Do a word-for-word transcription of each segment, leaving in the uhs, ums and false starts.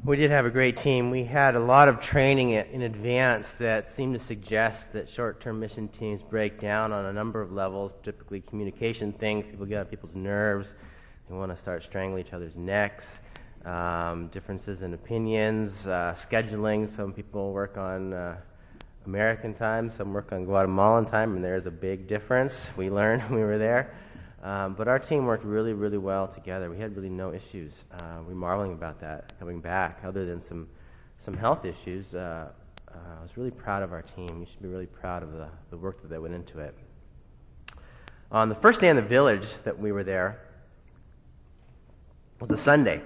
We did have a great team. We had a lot of training in advance that seemed to suggest that short-term mission teams break down on a number of levels, typically communication things. People get on people's nerves. They want to start strangling each other's necks. Um, differences in opinions, uh, scheduling. Some people work on uh, American time, some work on Guatemalan time, and there's a big difference. We learned when we were there. Um, but our team worked really, really well together. We had really no issues. Uh, we're marveling about that coming back, other than some some health issues. Uh, uh, I was really proud of our team. You should be really proud of the, the work that went into it. On the first day in the village that we were there was a Sunday.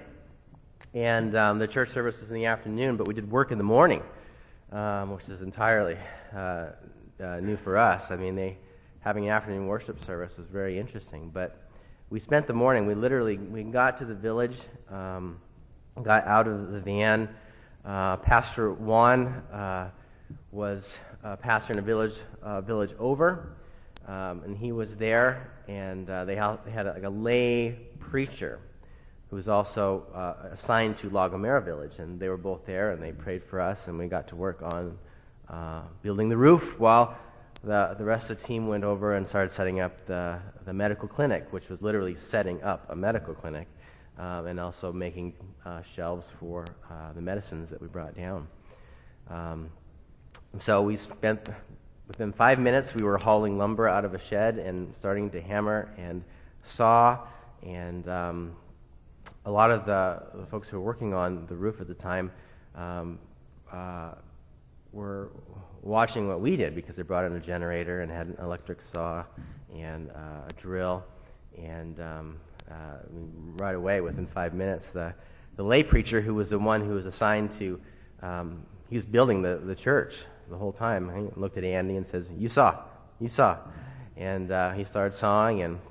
And um, the church service was in the afternoon, but we did work in the morning, um, which is entirely uh, uh, new for us. I mean, they... having an afternoon worship service was very interesting. But we spent the morning, we literally, we got to the village, um, got out of the van. Uh, Pastor Juan uh, was a pastor in a village uh, village over, um, and he was there, and uh, they, ha- they had a, like a lay preacher who was also uh, assigned to La Gomera village, and they were both there, and they prayed for us, and we got to work on uh, building the roof while The the rest of the team went over and started setting up the, the medical clinic, which was literally setting up a medical clinic, um, and also making uh, shelves for uh, the medicines that we brought down. Um, and so we spent, within five minutes, we were hauling lumber out of a shed and starting to hammer and saw, and um, a lot of the, the folks who were working on the roof at the time um, uh, were watching what we did, because they brought in a generator and had an electric saw and uh, a drill, and um, uh, right away, within five minutes, the, the lay preacher, who was the one who was assigned to, um, he was building the, the church the whole time. He looked at Andy and says, "You saw, you saw," and uh, he started sawing. And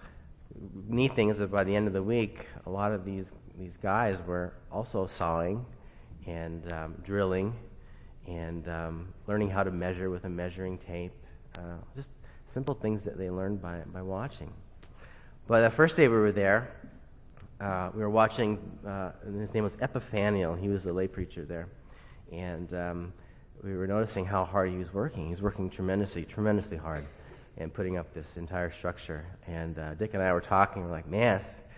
neat thing is that by the end of the week, a lot of these these guys were also sawing and um, drilling, and um, learning how to measure with a measuring tape. Uh, just simple things that they learned by, by watching. But the first day we were there, uh, we were watching, uh, and his name was Epiphaniel. He was a lay preacher there. And um, we were noticing how hard he was working. He was working tremendously, tremendously hard and putting up this entire structure. And uh, Dick and I were talking. We're like, man, it's a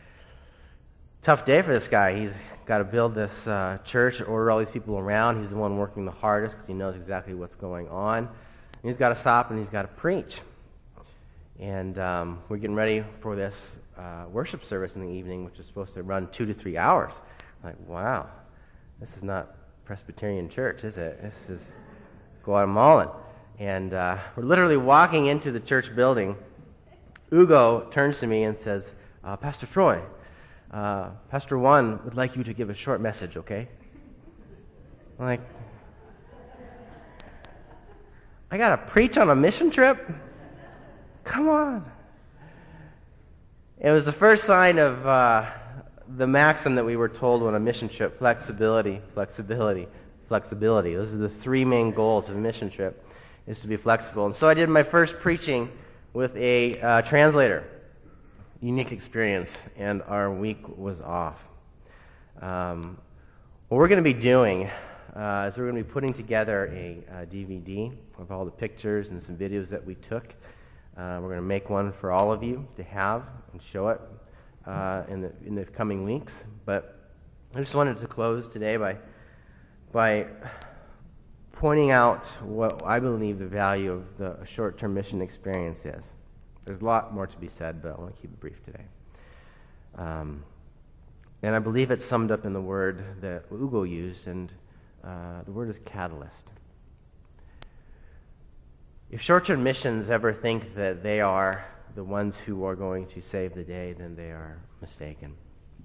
tough day for this guy. He's got to build this uh, church, order all these people around. He's the one working the hardest because he knows exactly what's going on. And he's got to stop and he's got to preach. And um, we're getting ready for this uh, worship service in the evening, which is supposed to run two to three hours. I'm like, wow, this is not Presbyterian church, is it? This is Guatemalan. And uh, we're literally walking into the church building. Ugo turns to me and says, uh, Pastor Troy, Uh, Pastor Juan would like you to give a short message, okay? I'm like, I got to preach on a mission trip? Come on. It was the first sign of uh, the maxim that we were told on a mission trip: flexibility, flexibility, flexibility. Those are the three main goals of a mission trip, is to be flexible. And so I did my first preaching with a uh, translator. Unique experience, and our week was off. Um, what we're going to be doing uh, is we're going to be putting together a, a D V D of all the pictures and some videos that we took. Uh, we're going to make one for all of you to have and show it uh, in the in the coming weeks. But I just wanted to close today by by pointing out what I believe the value of the short-term mission experience is. There's a lot more to be said, but I want to keep it brief today. Um, and I believe it's summed up in the word that Ugo used, and uh, the word is catalyst. If short-term missions ever think that they are the ones who are going to save the day, then they are mistaken.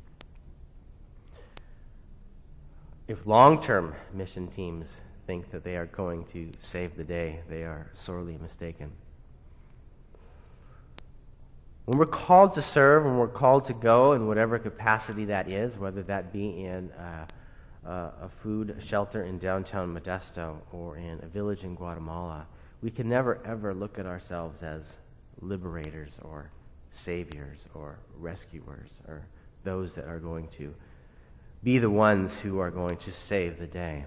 If long-term mission teams think that they are going to save the day, they are sorely mistaken. When we're called to serve, when we're called to go in whatever capacity that is, whether that be in uh, uh, a food shelter in downtown Modesto or in a village in Guatemala, we can never, ever look at ourselves as liberators or saviors or rescuers or those that are going to be the ones who are going to save the day.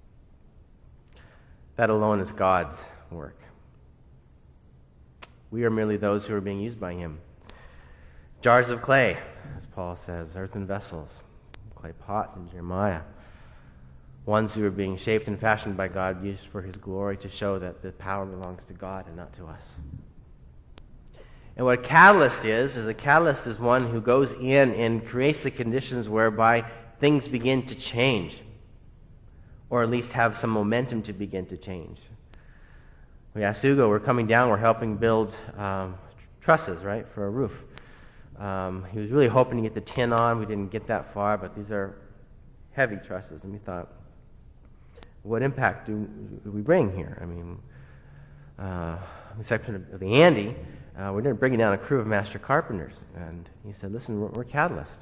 That alone is God's work. We are merely those who are being used by him. Jars of clay, as Paul says, earthen vessels, clay pots in Jeremiah. Ones who are being shaped and fashioned by God, used for his glory to show that the power belongs to God and not to us. And what a catalyst is, is a catalyst is one who goes in and creates the conditions whereby things begin to change, or at least have some momentum to begin to change. We asked Hugo, we're coming down, we're helping build um, trusses, right, for a roof. Um, he was really hoping to get the tin on. We didn't get that far, but these are heavy trusses, and we thought, what impact do, do we bring here? I mean, uh, with the exception of the Andy, uh, we're bringing down a crew of master carpenters, and he said, listen, we're, we're Catalyst.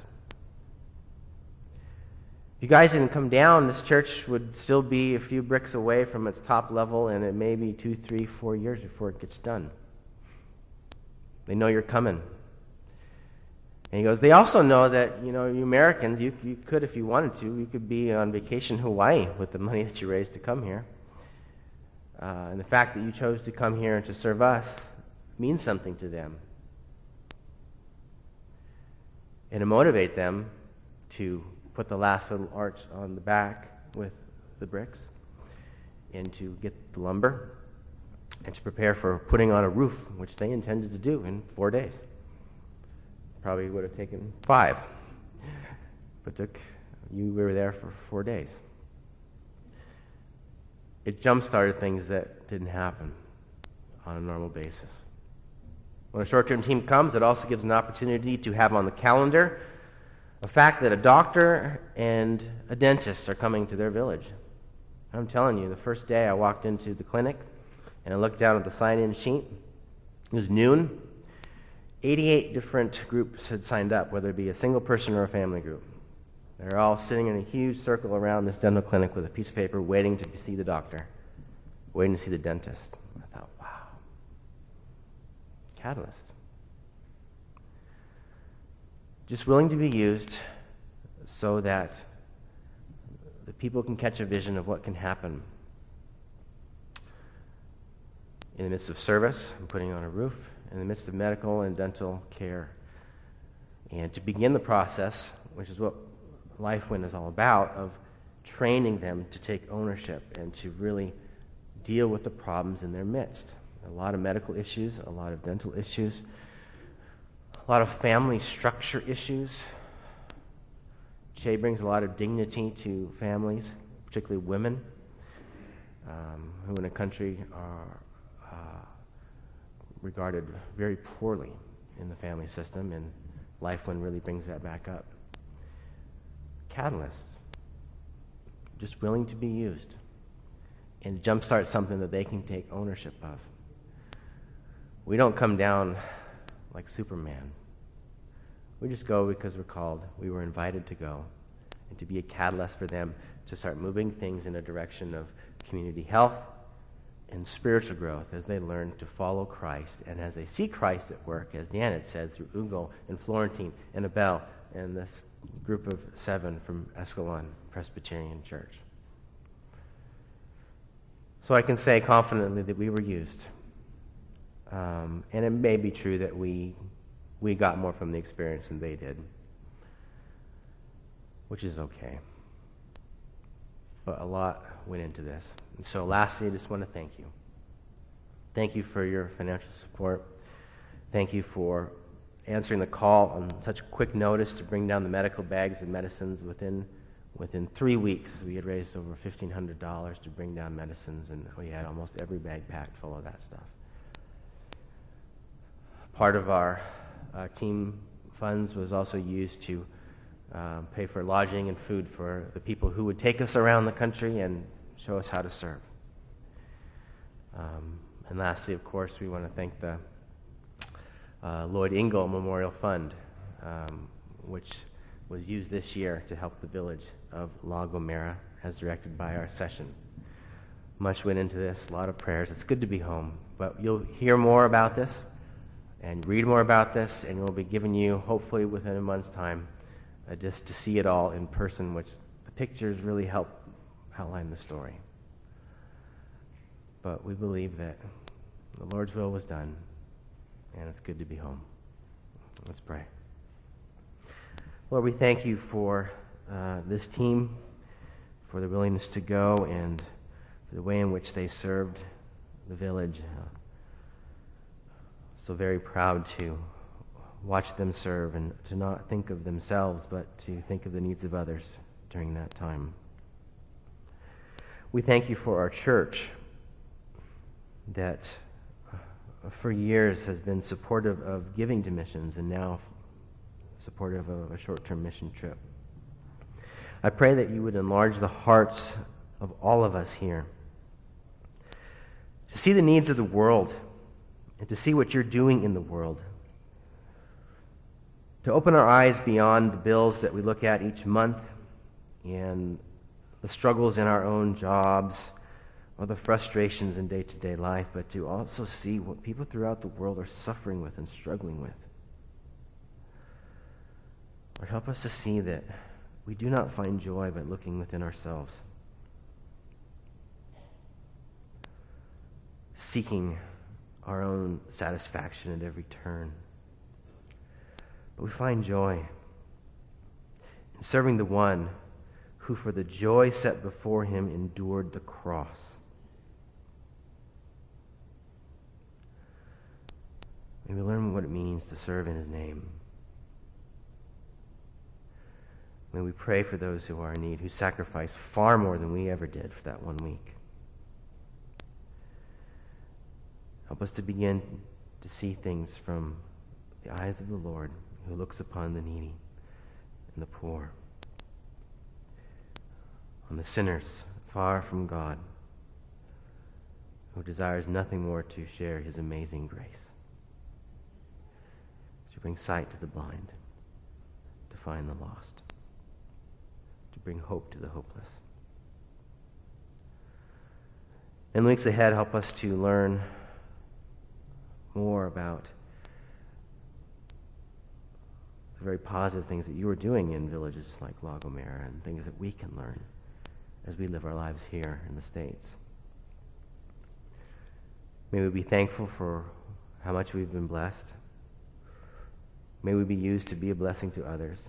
If you guys didn't come down, this church would still be a few bricks away from its top level, and it may be two, three, four years before it gets done. They know you're coming. And he goes, they also know that, you know, you Americans, you, you could, if you wanted to, you could be on vacation in Hawaii with the money that you raised to come here. Uh, and the fact that you chose to come here and to serve us means something to them. And to motivate them to put the last little arch on the back with the bricks, and to get the lumber, and to prepare for putting on a roof, which they intended to do in four days. Probably would have taken five, but took you were there for four days. It jump-started things that didn't happen on a normal basis. When a short-term team comes, it also gives an opportunity to have on the calendar a fact that a doctor and a dentist are coming to their village. I'm telling you, the first day I walked into the clinic and I looked down at the sign-in sheet. It was noon. eighty-eight different groups had signed up, whether it be a single person or a family group. They're all sitting in a huge circle around this dental clinic with a piece of paper waiting to see the doctor, waiting to see the dentist. I thought, wow, Catalyst. Just willing to be used so that the people can catch a vision of what can happen in the midst of service and putting on a roof, in the midst of medical and dental care. And to begin the process, which is what LifeWin is all about, of training them to take ownership and to really deal with the problems in their midst. A lot of medical issues, a lot of dental issues, a lot of family structure issues. Che brings a lot of dignity to families, particularly women, um, who in a country are uh, regarded very poorly in the family system, and LifeWin really brings that back up. Catalyst, just willing to be used and jumpstart something that they can take ownership of. We don't come down like Superman. We just go because we're called. We were invited to go and to be a catalyst for them to start moving things in a direction of community health and spiritual growth as they learn to follow Christ and as they see Christ at work, as Dan had said, through Ugo and Florentine and Abel and this group of seven from Escalon Presbyterian Church. So I can say confidently that we were used. Um, and it may be true that we we got more from the experience than they did, which is okay. But a lot went into this. And so lastly, I just want to thank you. Thank you for your financial support. Thank you for answering the call on such quick notice to bring down the medical bags and medicines. Within within three weeks, we had raised over fifteen hundred dollars to bring down medicines, and we had almost every bag packed full of that stuff. Part of our uh, team funds was also used to uh, pay for lodging and food for the people who would take us around the country and show us how to serve. Um, and lastly, of course, we want to thank the uh, Lloyd Ingle Memorial Fund, um, which was used this year to help the village of La Gomera, as directed by our session. Much went into this, a lot of prayers. It's good to be home, but you'll hear more about this and read more about this, and we'll be giving you, hopefully within a month's time, uh, just to see it all in person, which the pictures really help outline the story. But we believe that the Lord's will was done, and it's good to be home. Let's pray. Lord, we thank you for uh, this team, for the willingness to go, and for the way in which they served the village. Uh, so very proud to watch them serve and to not think of themselves, but to think of the needs of others during that time. We thank you for our church that uh, for years has been supportive of giving to missions and now supportive of a short-term mission trip. I pray that you would enlarge the hearts of all of us here to see the needs of the world and to see what you're doing in the world, to open our eyes beyond the bills that we look at each month and the struggles in our own jobs or the frustrations in day-to-day life, but to also see what people throughout the world are suffering with and struggling with. Lord, help us to see that we do not find joy by looking within ourselves, seeking our own satisfaction at every turn. But we find joy in serving the one who for the joy set before him endured the cross. May we learn what it means to serve in his name. May we pray for those who are in need, who sacrificed far more than we ever did for that one week. Help us to begin to see things from the eyes of the Lord, who looks upon the needy and the poor, on the sinners far from God, who desires nothing more to share his amazing grace, to bring sight to the blind, to find the lost, to bring hope to the hopeless. In the weeks ahead, help us to learn more about the very positive things that you are doing in villages like La Gomera and things that we can learn as we live our lives here in the States. May we be thankful for how much we've been blessed. May we be used to be a blessing to others.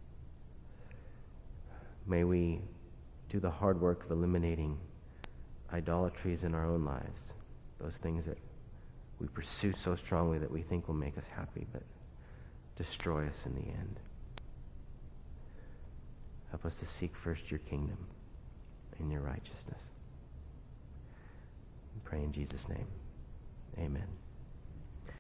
May we do the hard work of eliminating idolatries in our own lives, those things that we pursue so strongly that we think will make us happy, but destroy us in the end. Help us to seek first your kingdom and your righteousness. We pray in Jesus' name. Amen.